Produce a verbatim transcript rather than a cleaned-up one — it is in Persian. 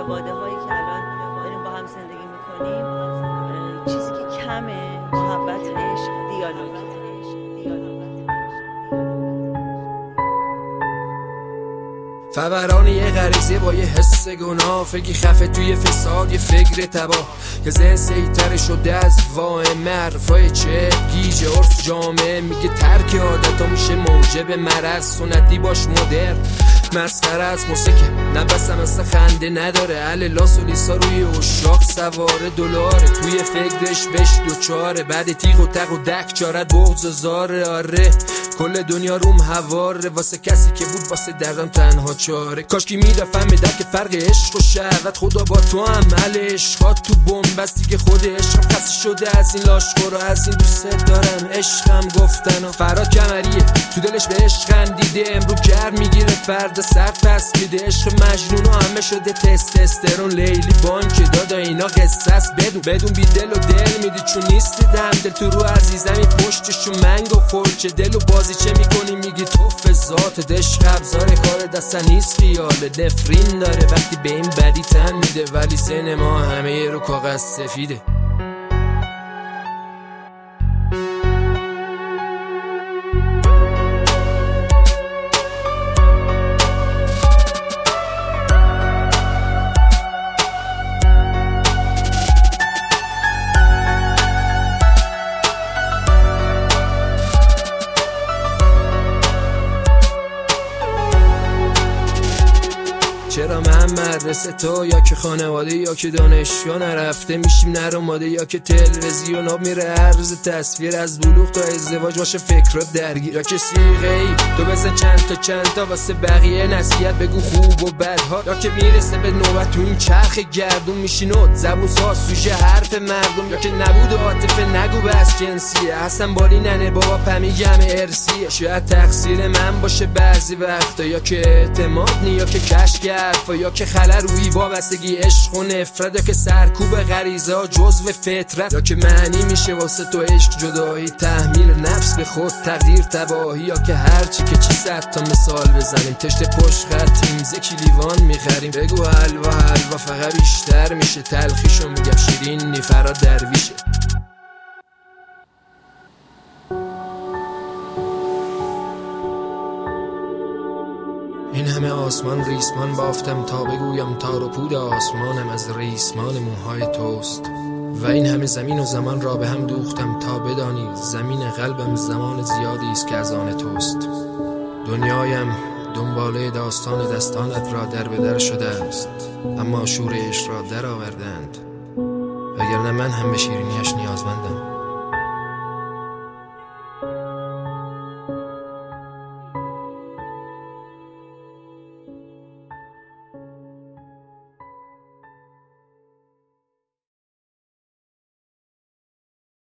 خانواده هایی که الان داریم با هم زندگی میکنیم چیزی که کمه محبت، عشق، دیالوگ. فوران یه غریزه با یه حس گناه، فکری خفه توی فساد، یه فکر تباه، یه ذهن سیطره شده از واهم حرفای چه گیج عرف جامعه میگه ترک عادت ها میشه موجب مرض، سنتی باش مدرن مسخره از موسیقی نبستم اصلا خنده نداره، اهل لاس و لیسا روی اشاق سواره دلاره، توی فکرش بش دوچاره، بعد تیغ و تق و دک چارت بغض و زاره، آره کل دنیا روم هواره، واسه کسی که بود واسه دردم تنها چاره، کاشکی میرفم میدن که فرق عشق و شهوت خدا با تو عمل عشقات تو بومبستی که خود عشقم خسته شده از این لاشخورا، از این دوست دارم عشقم گفتن فراد کمریه تو دلش به عشق خندیده، امرو گرم میگیره فرد سر پس میده، عشق مجنون و همه شده تستوسترون، لیلی بانک دادا اینا قصه است، بدون بدون بی دل و دل میدی چون نیستی دم دل تو رو عزیزمی پشتشون منگ و خورچه دل و بازی چه میکنی میگی توف ذات عشق ابزار کار دستن نیست خیاله، نفرین داره وقتی به این بدی تن میده، ولی سن ما همه رو کاغذ سفیده. چرا من مدرسه تو یا که خانواده یا که دانشگاه نرفته میشیم نرماده، یا که تلویزیون ها میره عرض تصویر از بلوغ تا ازدواج باشه فکرات درگیر، یا که سیغه ای تو بزن چند تا چند تا واسه بقیه نصیحت بگو خوب و بدها، یا که میرسه به نوبت تو این چرخ گردون میشینود زبون ساز سوژه حرف مردم، یا که نبود عاطفه نگو بس جنسیه، حسن بالی ننه بابا پمی جمع ارسیه، شاید تقصیر من باشه بعضی وقتا، یا که اعتماد نی یا که کشک حرفا، یا که خلل روی وابستگی عشق و نفرت، یا که سرکوب غریزه ها جزو فطرت، یا که معنی میشه واسه تو عشق جدایی، تحمیل نفس به خود تقدیر تباهی، یا که هرچی که چی صد تا مثال بزنیم تشت پشت خطیم زکی لیوان میخریم، بگو حلوا حلوا فقط بیشتر میشه، تلخیشو میگم شیرین نی فراد درویشه. این همه آسمان ریسمان بافتم تا بگویم تار و پود آسمانم از ریسمان موهای توست، و این همه زمین و زمان را به هم دوختم تا بدانی زمین قلبم زمان زیادی است که از آن توست، دنیایم دنباله داستان دستانت را در به در شده است، اما شور عشق را در آوردند، وگرنه من هم به شیرینیش نیازمندم.